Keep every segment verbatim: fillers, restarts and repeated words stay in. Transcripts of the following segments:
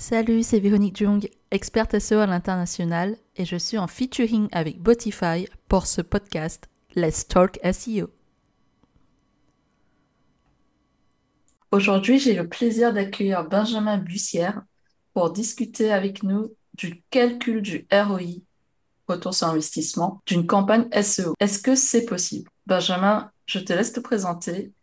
Salut, c'est Véronique Jung, experte S E O à l'international et je suis en featuring avec Botify pour ce podcast Let's Talk S E O. Aujourd'hui, j'ai le plaisir d'accueillir Benjamin Bussière pour discuter avec nous du calcul du R O I, retour sur investissement, d'une campagne S E O. Est-ce que c'est possible? Benjamin, je te laisse te présenter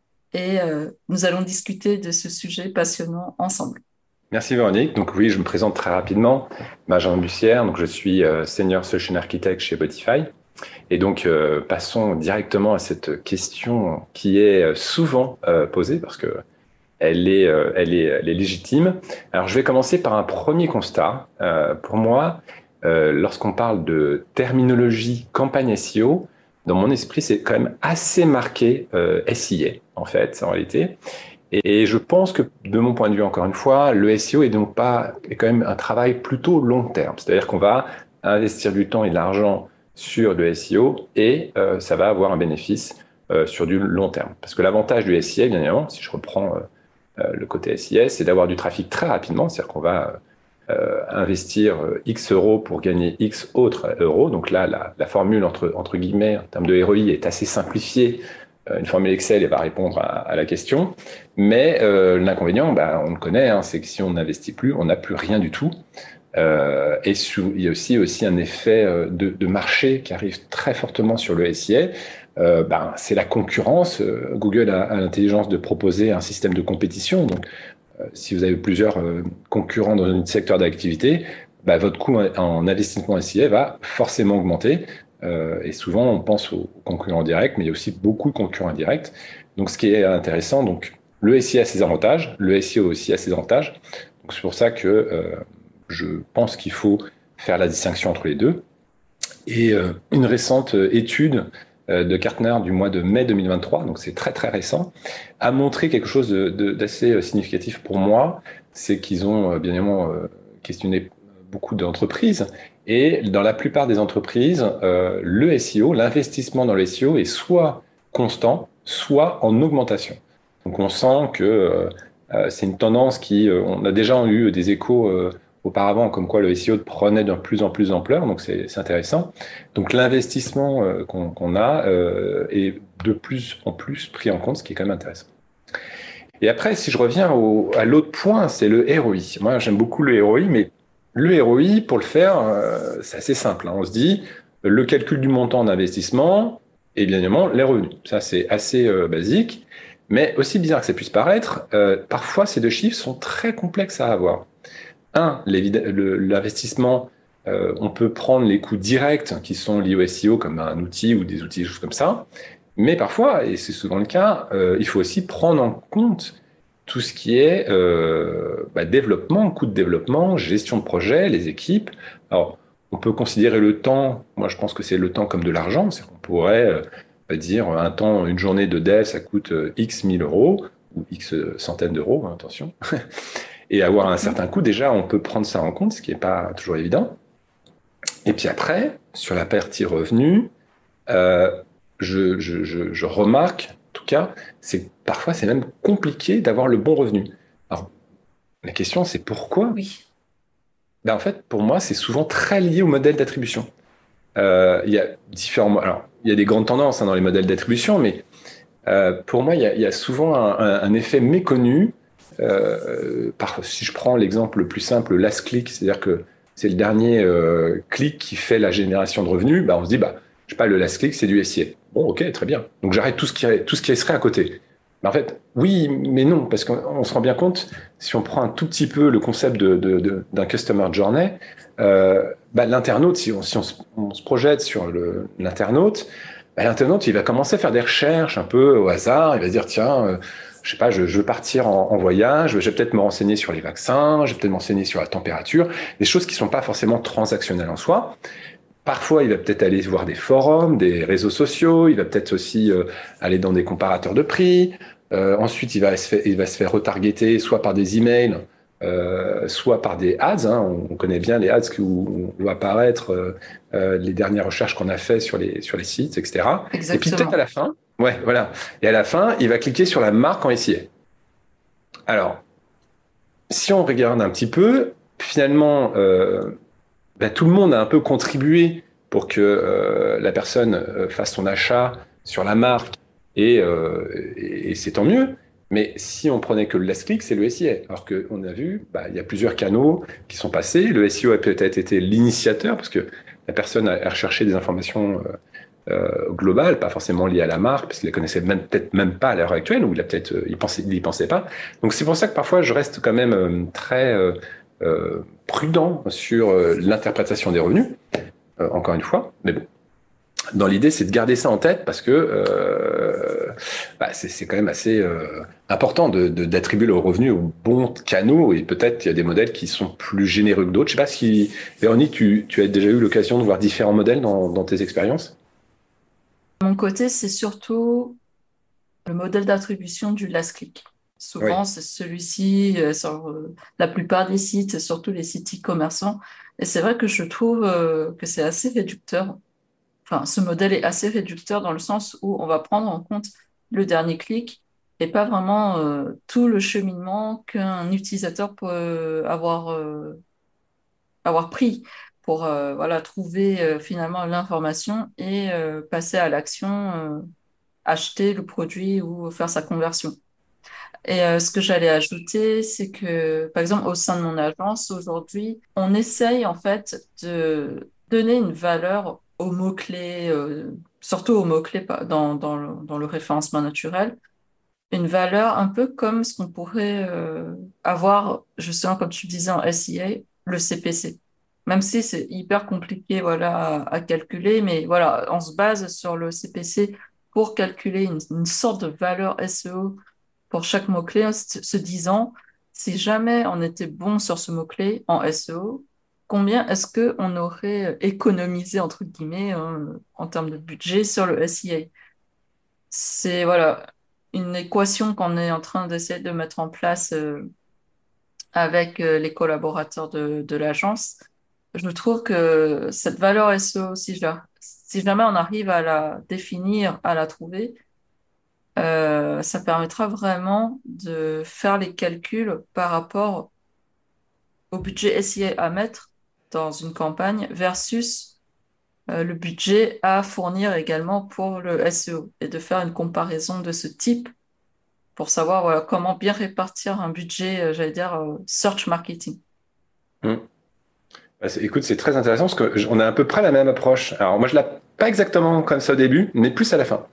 et euh, nous allons discuter de ce sujet passionnant ensemble. Merci Véronique. Donc oui, je me présente très rapidement. Benjamin Bussière, donc je suis euh, Senior Solution Architect chez Botify. Et donc euh, passons directement à cette question qui est souvent euh, posée parce que elle est, euh, elle est, elle est légitime. Alors je vais commencer par un premier constat. Euh, pour moi, euh, lorsqu'on parle de terminologie campagne S E O, dans mon esprit, c'est quand même assez marqué euh, S I A en fait, en réalité. Et je pense que, de mon point de vue, encore une fois, le S E O est donc pas, est quand même un travail plutôt long terme. C'est-à-dire qu'on va investir du temps et de l'argent sur le S E O et euh, ça va avoir un bénéfice euh, sur du long terme. Parce que l'avantage du S I A, bien évidemment, si je reprends euh, le côté S I A, c'est d'avoir du trafic très rapidement. C'est-à-dire qu'on va euh, investir X euros pour gagner X autres euros. Donc là, la, la formule, entre, entre guillemets, en termes de R O I, est assez simplifiée. Une formule Excel, elle va répondre à, à la question. Mais euh, l'inconvénient, bah, on le connaît, hein, c'est que si on n'investit plus, on n'a plus rien du tout. Euh, et sous, il y a aussi, aussi un effet de, de marché qui arrive très fortement sur le S I A. Euh, bah, c'est la concurrence. Google a, a l'intelligence de proposer un système de compétition. Donc, euh, si vous avez plusieurs euh, concurrents dans un secteur d'activité, bah, votre coût en, en investissement S I A va forcément augmenter. Euh, et souvent, on pense aux concurrents directs, mais il y a aussi beaucoup de concurrents indirects. Donc, ce qui est intéressant, donc, le S I A a ses avantages, le S E O aussi a ses avantages. Donc, c'est pour ça que euh, je pense qu'il faut faire la distinction entre les deux. Et euh, une récente étude euh, de Gartner du mois de mai deux mille vingt-trois, donc c'est très très récent, a montré quelque chose de, de, d'assez significatif pour moi. C'est qu'ils ont euh, bien évidemment euh, questionné beaucoup d'entreprises. Et dans la plupart des entreprises, euh, le S E O, l'investissement dans le S E O est soit constant, soit en augmentation. Donc on sent que euh, c'est une tendance qui, euh, on a déjà eu des échos euh, auparavant, comme quoi le S E O prenait de plus en plus d'ampleur, donc c'est, c'est intéressant. Donc l'investissement euh, qu'on, qu'on a euh, est de plus en plus pris en compte, ce qui est quand même intéressant. Et après, si je reviens au, à l'autre point, c'est le R O I. Moi, j'aime beaucoup le R O I, mais le R O I, pour le faire, euh, c'est assez simple. Hein. On se dit, le calcul du montant d'investissement et bien évidemment les revenus. Ça, c'est assez euh, basique. Mais aussi bizarre que ça puisse paraître, euh, parfois ces deux chiffres sont très complexes à avoir. Un, le, l'investissement, euh, on peut prendre les coûts directs qui sont liés au S E O comme un outil ou des outils, des choses comme ça. Mais parfois, et c'est souvent le cas, euh, il faut aussi prendre en compte tout ce qui est euh, bah, développement, coût de développement, gestion de projet, les équipes. Alors, on peut considérer le temps, moi je pense que c'est le temps comme de l'argent, c'est qu'on pourrait euh, dire un temps, une journée de dev, ça coûte euh, X mille euros, ou X centaines d'euros, hein, attention, et avoir un certain coût, déjà on peut prendre ça en compte, ce qui n'est pas toujours évident. Et puis après, sur la partie revenu, euh, je, je, je, je remarque, en tout cas, c'est que parfois c'est même compliqué d'avoir le bon revenu. Alors, la question c'est pourquoi? Oui. Ben, en fait, pour moi, c'est souvent très lié au modèle d'attribution. Euh, il y a différents, alors, il y a des grandes tendances hein, dans les modèles d'attribution, mais euh, pour moi, il y a, il y a souvent un, un, un effet méconnu. Euh, par, si je prends l'exemple le plus simple, le last click, c'est-à-dire que c'est le dernier euh, clic qui fait la génération de revenus, ben, on se dit, bah, je sais pas, le last click, c'est du S I A. Bon, ok, très bien. Donc j'arrête tout ce qui, tout ce qui serait à côté. Mais en fait, oui, mais non, parce qu'on on se rend bien compte, si on prend un tout petit peu le concept de, de, de, d'un customer journey, euh, bah, l'internaute, si on, si on, se, on se projette sur le, l'internaute, bah, l'internaute, il va commencer à faire des recherches un peu au hasard. Il va se dire, tiens, euh, je sais pas, je, je veux partir en, en voyage, je vais peut-être me renseigner sur les vaccins, je vais peut-être me renseigner sur la température, des choses qui sont pas forcément transactionnelles en soi. Parfois, il va peut-être aller voir des forums, des réseaux sociaux, il va peut-être aussi euh, aller dans des comparateurs de prix. Euh, ensuite, il va, se faire, il va se faire retargeter soit par des emails, euh, soit par des ads. Hein. On, on connaît bien les ads où on voit apparaître euh, euh, les dernières recherches qu'on a fait sur les, sur les sites, et cetera. Exactement. Et puis peut-être à la fin, ouais, voilà. Et à la fin, il va cliquer sur la marque en S I A. Alors, si on regarde un petit peu, finalement, euh, bah, tout le monde a un peu contribué pour que euh, la personne euh, fasse son achat sur la marque et, euh, et, et c'est tant mieux. Mais si on prenait que le last click, c'est le S I A. Alors qu'on a vu, bah, il y a plusieurs canaux qui sont passés. Le S I O a peut-être été l'initiateur parce que la personne a, a recherché des informations euh, euh, globales, pas forcément liées à la marque, parce qu'il les connaissait même, peut-être même pas à l'heure actuelle, ou il a peut-être, euh, il pensait, il y pensait pas. Donc c'est pour ça que parfois je reste quand même euh, très euh, euh, prudent sur euh, l'interprétation des revenus, euh, encore une fois. Mais bon, dans l'idée, c'est de garder ça en tête parce que euh, bah, c'est, c'est quand même assez euh, important de, de, d'attribuer le revenu aux bons canaux et peut-être qu'il y a des modèles qui sont plus généreux que d'autres. Je sais pas si, Véronique, tu, tu as déjà eu l'occasion de voir différents modèles dans, dans tes expériences? De mon côté, c'est surtout le modèle d'attribution du last click. Oui, Souvent, c'est celui-ci euh, sur euh, la plupart des sites, surtout les sites e-commerçants. Et c'est vrai que je trouve euh, que c'est assez réducteur. Enfin, ce modèle est assez réducteur dans le sens où on va prendre en compte le dernier clic et pas vraiment euh, tout le cheminement qu'un utilisateur peut euh, avoir, euh, avoir pris pour euh, voilà, trouver euh, finalement l'information et euh, passer à l'action, euh, acheter le produit ou faire sa conversion. Et euh, ce que j'allais ajouter, c'est que, par exemple, au sein de mon agence, aujourd'hui, on essaye en fait de donner une valeur aux mots-clés, euh, surtout aux mots-clés pas- dans, dans le, dans le référencement naturel, une valeur un peu comme ce qu'on pourrait euh, avoir, justement, comme tu disais en S I A, le C P C. Même si c'est hyper compliqué, voilà, à, à calculer, mais voilà, on se base sur le C P C pour calculer une, une sorte de valeur S E O pour chaque mot-clé, en se se disant, si jamais on était bon sur ce mot-clé en S E O, combien est-ce qu'on aurait économisé, entre guillemets, hein, en termes de budget sur le S I A? C'est voilà, une équation qu'on est en train d'essayer de mettre en place euh, avec euh, les collaborateurs de, de l'agence. Je trouve que cette valeur S E O, si, je la- si jamais on arrive à la définir, à la trouver, euh, ça permettra vraiment de faire les calculs par rapport au budget S I A à mettre dans une campagne versus euh, le budget à fournir également pour le S E O et de faire une comparaison de ce type pour savoir voilà, comment bien répartir un budget, euh, j'allais dire, euh, search marketing. Hum. Bah, c'est- écoute, c'est très intéressant parce qu'on a à peu près la même approche. Alors moi, je l'ai pas exactement comme ça au début, mais plus à la fin.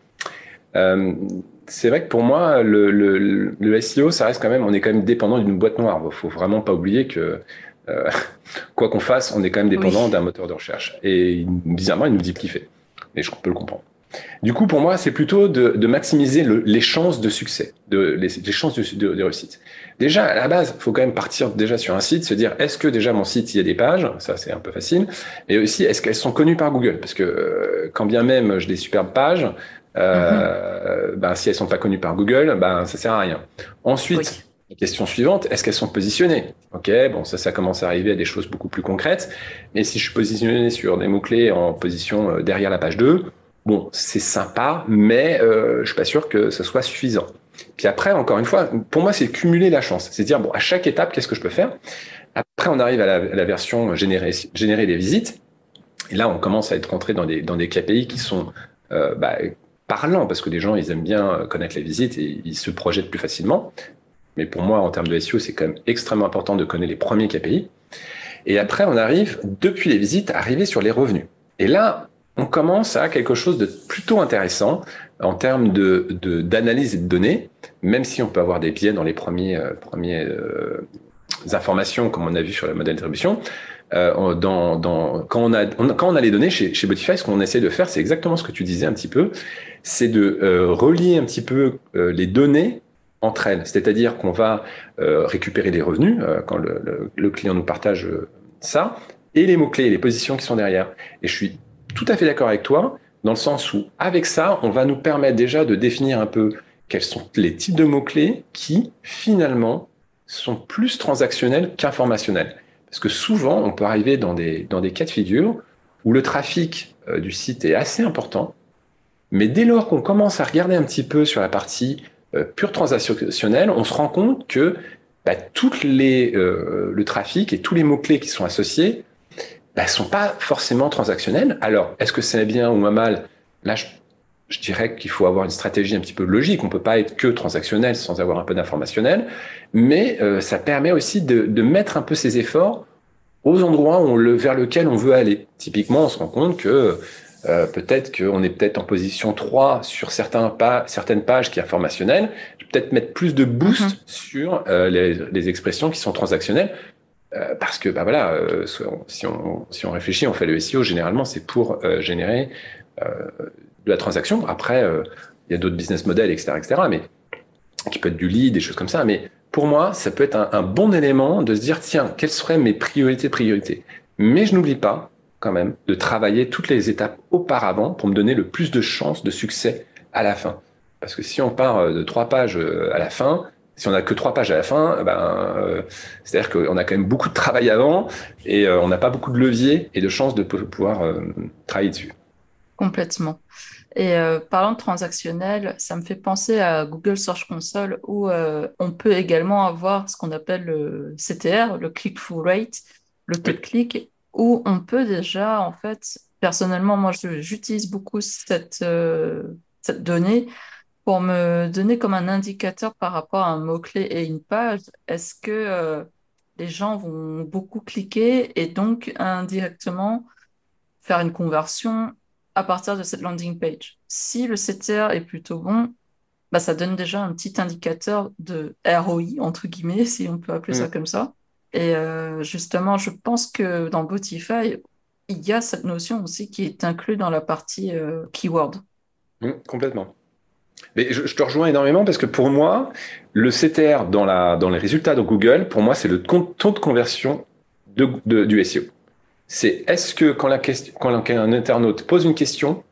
Euh, c'est vrai que pour moi, le, le, le S E O, ça reste quand même, on est quand même dépendant d'une boîte noire. Il faut vraiment pas oublier que euh, quoi qu'on fasse, on est quand même dépendant Oui. d'un moteur de recherche. Et bizarrement, il nous dit ce qu'il fait. Et je peux le comprendre. Du coup, pour moi, c'est plutôt de, de maximiser le- les chances de succès, de, les, les chances de, de- de réussite. Déjà, à la base, il faut quand même partir déjà sur un site, se dire, est-ce que déjà mon site, il y a des pages? Ça, c'est un peu facile. Et aussi, est-ce qu'elles sont connues par Google? Parce que euh, quand bien même j'ai des superbes pages, Mhm. euh, ben, si elles sont pas connues par Google, ben, ça sert à rien. Ensuite, Oui. la question suivante, est-ce qu'elles sont positionnées? Ok, bon, ça, ça commence à arriver à des choses beaucoup plus concrètes. Mais si je suis positionné sur des mots-clés en position euh, derrière la page deux, bon, c'est sympa, mais euh, je suis pas sûr que ce soit suffisant. Puis après, encore une fois, pour moi, c'est cumuler la chance. C'est dire, bon, à chaque étape, qu'est-ce que je peux faire? Après, on arrive à la, à la version générer, générer des visites. Et là, on commence à être rentré dans des, dans des K P I qui sont euh, bah, parlants, parce que les gens, ils aiment bien connaître les visites et ils se projettent plus facilement. Mais pour moi, en termes de S E O, c'est quand même extrêmement important de connaître les premiers K P I. Et après, on arrive, depuis les visites, à arriver sur les revenus. Et là, on commence à quelque chose de plutôt intéressant en termes de, de, d'analyse et de données, même si on peut avoir des biais dans les premiers, euh, premiers euh, informations, comme on a vu sur le modèle d'attribution. Euh, dans, dans, quand, on a, on, quand on a les données chez, chez Botify, ce qu'on essaie de faire, c'est exactement ce que tu disais un petit peu, c'est de euh, relier un petit peu euh, les données entre elles. C'est-à-dire qu'on va euh, récupérer les revenus euh, quand le, le, le, client nous partage euh, ça, et les mots-clés, les positions qui sont derrière. Et je suis tout à fait d'accord avec toi, dans le sens où, avec ça, on va nous permettre déjà de définir un peu quels sont les types de mots-clés qui, finalement, sont plus transactionnels qu'informationnels. Parce que souvent, on peut arriver dans des, dans des cas de figure où le trafic euh, du site est assez important, mais dès lors qu'on commence à regarder un petit peu sur la partie euh, pure transactionnelle, on se rend compte que bah, toutes les, euh, le trafic et tous les mots-clés qui sont associés ne sont pas forcément transactionnels. Alors, est-ce que c'est bien ou mal? Là, je, je dirais qu'il faut avoir une stratégie un petit peu logique. On ne peut pas être que transactionnel sans avoir un peu d'informationnel. Mais euh, ça permet aussi de, de mettre un peu ses efforts aux endroits où on le, vers lesquels on veut aller. Typiquement, on se rend compte que euh, peut-être qu'on est peut-être en position trois sur certains pas, certaines pages qui sont informationnelles. Je vais peut-être mettre plus de boost Mhm. sur euh, les, les expressions qui sont transactionnelles. Euh, parce que bah voilà, euh, si, on, si on réfléchit, on fait le S E O, généralement, c'est pour euh, générer euh, de la transaction. Après, euh, il y a d'autres business models, et cetera, et cetera, mais qui peut être du lead, des choses comme ça. Mais pour moi, ça peut être un, un bon élément de se dire, tiens, quelles seraient mes priorités, priorités. Mais je n'oublie pas, quand même, de travailler toutes les étapes auparavant pour me donner le plus de chances de succès à la fin. Parce que si on part de trois pages à la fin, si on n'a que trois pages à la fin, ben, euh, c'est-à-dire qu'on a quand même beaucoup de travail avant et euh, on n'a pas beaucoup de levier et de chances de pouvoir euh, travailler dessus. Complètement. Et euh, parlant de transactionnel, ça me fait penser à Google Search Console où euh, on peut également avoir ce qu'on appelle le C T R, le click-through rate, le taux de Oui. clic, où on peut déjà, en fait, personnellement, moi, je- j'utilise beaucoup cette, euh, cette donnée pour me donner comme un indicateur par rapport à un mot-clé et une page. Est-ce que euh, les gens vont beaucoup cliquer et donc indirectement faire une conversion à partir de cette landing page. Si le C T R est plutôt bon, bah, ça donne déjà un petit indicateur de R O I, entre guillemets, si on peut appeler ça Mm. comme ça. Et euh, justement, je pense que dans Botify, il y a cette notion aussi qui est inclue dans la partie euh, keyword. Mm, complètement. Mais je, je te rejoins énormément parce que pour moi, le C T R dans, la, dans les résultats de Google, pour moi, c'est le taux de conversion de, de- du S E O. C'est est-ce que quand, la question, quand un internaute pose une question,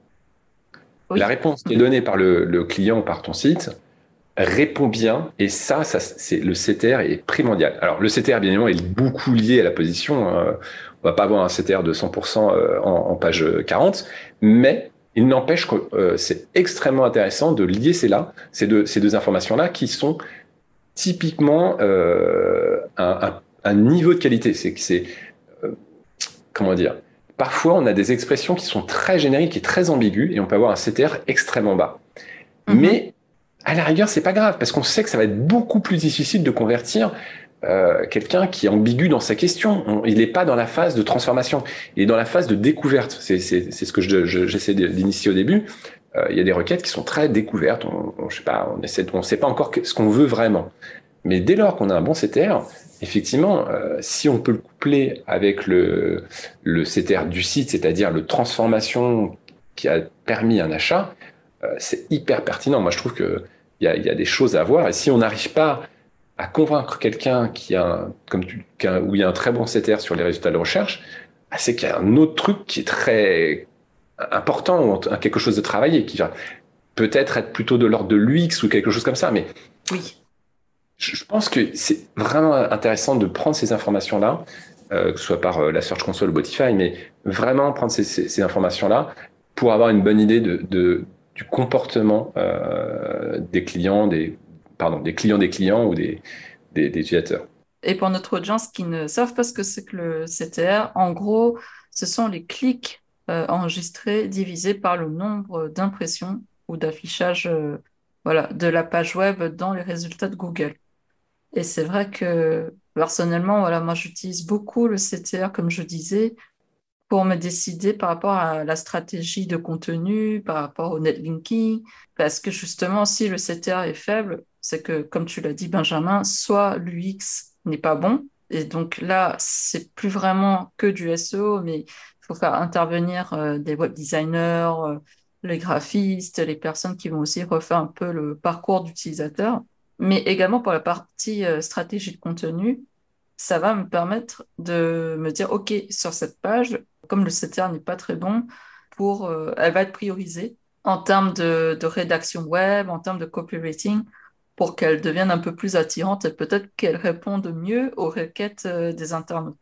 la Oui. réponse qui est Mhm. donnée par le, le client ou par ton site répond bien et ça, ça c'est le C T R est primordial. Alors le C T R bien évidemment est beaucoup lié à la position. Hein. On va pas avoir un C T R de cent pour cent en, en page quarante, mais il n'empêche que euh, c'est extrêmement intéressant de lier ces là, ces deux, ces deux informations là qui sont typiquement euh, un, un, un niveau de qualité. C'est que c'est euh, comment dire. Parfois, on a des expressions qui sont très génériques et très ambiguës, et on peut avoir un C T R extrêmement bas. Mhm. Mais à la rigueur, c'est pas grave, parce qu'on sait que ça va être beaucoup plus difficile de convertir euh, quelqu'un qui est ambigu dans sa question. On- il n'est pas dans la phase de transformation, il est dans la phase de découverte. C'est c'est- c'est ce que je- je- j'essaie de- d'initier au début. Euh, il y a des requêtes qui sont très découvertes. On, on, je sais pas, on essaie, de- on sait pas encore que- ce qu'on veut vraiment. Mais dès lors qu'on a un bon C T R, effectivement, euh, si on peut le coupler avec le, le C T R du site, c'est-à-dire le transformation qui a permis un achat, euh, c'est hyper pertinent. Moi, je trouve que il y a, il y a des choses à voir. Et si on n'arrive pas à convaincre quelqu'un qui a, un- comme tu, qu'un- où il y a un très bon C T R sur les résultats de recherche, bah, c'est qu'il y a un autre truc qui est très important ou en- quelque chose de travaillé qui va peut-être être plutôt de l'ordre de l'U X ou quelque chose comme ça. Mais Oui. je je pense que c'est vraiment intéressant de prendre ces informations-là, euh, que ce soit par euh, la Search Console ou Botify, mais vraiment prendre ces, ces- ces informations-là pour avoir une bonne idée de, de- du comportement euh, des clients, des, pardon, des clients des clients ou des, des, des utilisateurs. Et pour notre audience qui ne savent pas ce que c'est que le C T R, en gros, ce sont les clics euh, enregistrés divisés par le nombre d'impressions ou d'affichage euh, voilà, de la page web dans les résultats de Google. Et c'est vrai que personnellement, voilà, moi j'utilise beaucoup le C T R, comme je disais, pour me décider par rapport à la stratégie de contenu, par rapport au netlinking, parce que justement, si le C T R est faible, c'est que, comme tu l'as dit, Benjamin, soit l'U X n'est pas bon, et donc là, c'est plus vraiment que du S E O, mais il faut faire intervenir euh, des web designers, euh, les graphistes, les personnes qui vont aussi refaire un peu le parcours d'utilisateur, mais également pour la partie euh, stratégie de contenu, ça va me permettre de me dire, OK, sur cette page, comme le C T R n'est pas très bon, pour, euh, elle va être priorisée en termes de, de rédaction web, en termes de copywriting, pour qu'elle devienne un peu plus attirante et peut-être qu'elle réponde mieux aux requêtes euh, des internautes.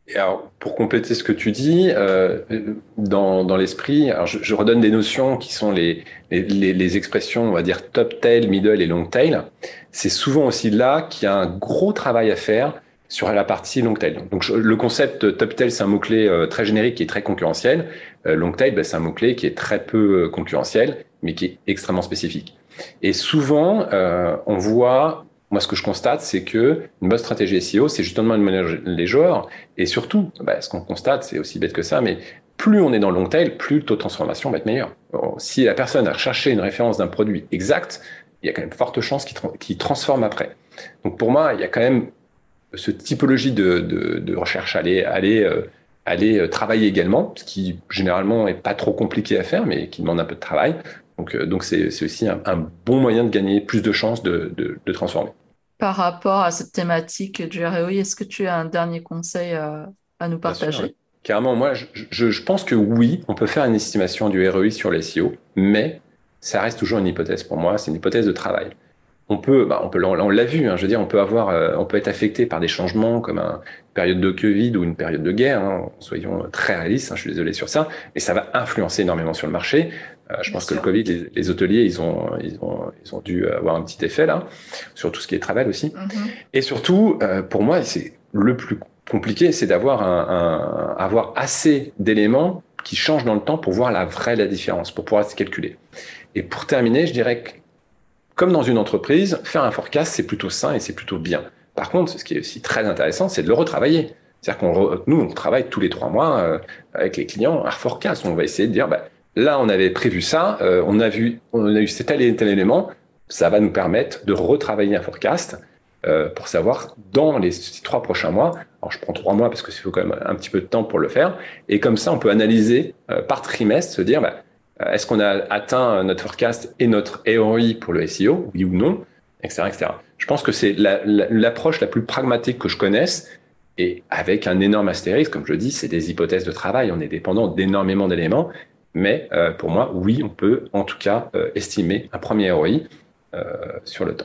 Et alors, pour compléter ce que tu dis, euh, dans, dans l'esprit, alors je, je redonne des notions qui sont les, les, les, les expressions, on va dire top tail, middle et long tail. C'est souvent aussi là qu'il y a un gros travail à faire sur la partie long tail. Donc je- le concept top tail, c'est un mot-clé euh, très générique qui est très concurrentiel. Euh, long tail, ben, c'est un mot-clé qui est très peu euh, concurrentiel, mais qui est extrêmement spécifique. Et souvent, euh, on voit, moi ce que je constate, c'est que une bonne stratégie S E O, c'est justement de ménager les genres et surtout, bah, ce qu'on constate, c'est aussi bête que ça, mais plus on est dans le long tail, plus le taux de transformation va être meilleur. Bon, si la personne a recherché une référence d'un produit exact, il y a quand même forte chance qu'il tra- qu'il transforme après. Donc pour moi, il y a quand même ce typologie de, de, de recherche à aller, aller, euh, aller euh, travailler également, ce qui généralement est pas trop compliqué à faire, mais qui demande un peu de travail. Donc euh, donc c'est c'est aussi un, un bon moyen de gagner plus de chances de, de, de transformer. Par rapport à cette thématique du R O I, est-ce que tu as un dernier conseil euh, à nous Bien sûr, oui. partager? Carrément, moi, je, je- je pense que oui, on peut faire une estimation du R O I sur les S E O, mais ça reste toujours une hypothèse pour moi, c'est une hypothèse de travail. On peut, bah, on peut, on l'a vu, hein, je veux dire, on peut avoir, euh, on peut être affecté par des changements comme un- une période de Covid ou une période de guerre, hein, soyons très réalistes, hein, je suis désolé sur ça, mais ça va influencer énormément sur le marché. Euh, je Bien pense que le sûr. Covid, les, les hôteliers, ils ont, ils ont, ils ont dû avoir un petit effet là, sur tout ce qui est travel aussi. Mhm. Et surtout, euh, pour moi, c'est le plus compliqué, c'est d'avoir un, un- avoir assez d'éléments qui changent dans le temps pour voir la vraie la différence, pour pouvoir se calculer. Et pour terminer, je dirais que, comme dans une entreprise, faire un forecast, c'est plutôt sain et c'est plutôt bien. Par contre, ce qui est aussi très intéressant, c'est de le retravailler. C'est-à-dire qu'on re- nous, on travaille tous les trois mois euh, avec les clients un forecast. On va essayer de dire, bah, là, on avait prévu ça, euh, on a vu, on a eu cet tel et tel élément, ça va nous permettre de retravailler un forecast euh, pour savoir dans les six- trois prochains mois. Alors, je prends trois mois parce que il faut quand même un petit peu de temps pour le faire. Et comme ça, on peut analyser euh, par trimestre, se dire, bah, euh, est-ce qu'on a atteint notre forecast et notre R O I pour le S E O, oui ou non, et cetera, et cetera. Je pense que c'est la- la- l'approche la plus pragmatique que je connaisse et avec un énorme astérisque, comme je dis, c'est des hypothèses de travail, on est dépendant d'énormément d'éléments, mais euh, pour moi, oui, on peut en tout cas euh, estimer un premier R O I euh, sur le temps.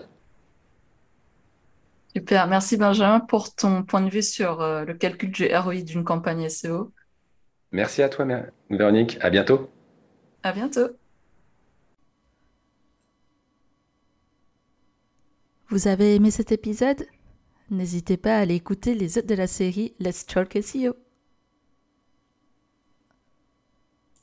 Super. Merci Benjamin pour ton point de vue sur euh, le calcul du R O I d'une campagne S E O. Merci à toi, Véronique, à bientôt. À bientôt. Vous avez aimé cet épisode? N'hésitez pas à aller écouter les autres de la série Let's Talk S E O.